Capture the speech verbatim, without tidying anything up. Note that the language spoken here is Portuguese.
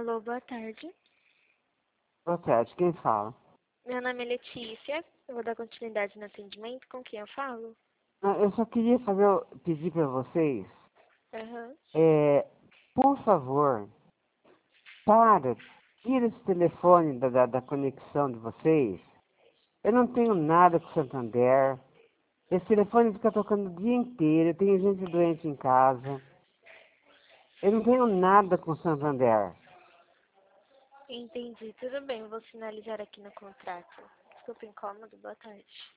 Alô, boa tarde. Boa tarde, quem fala? Meu nome é Letícia. Eu vou dar continuidade no atendimento. Com quem eu falo? Ah, Eu só queria fazer, pedir para vocês, Aham. é, por favor, para, tira esse telefone da, da, da conexão de vocês. Eu não tenho nada com Santander. Esse telefone fica tocando o dia inteiro. Eu tenho gente doente em casa. Eu não tenho nada com Santander. Entendi. Tudo bem, vou sinalizar aqui no contrato. Desculpa o incômodo. Boa tarde.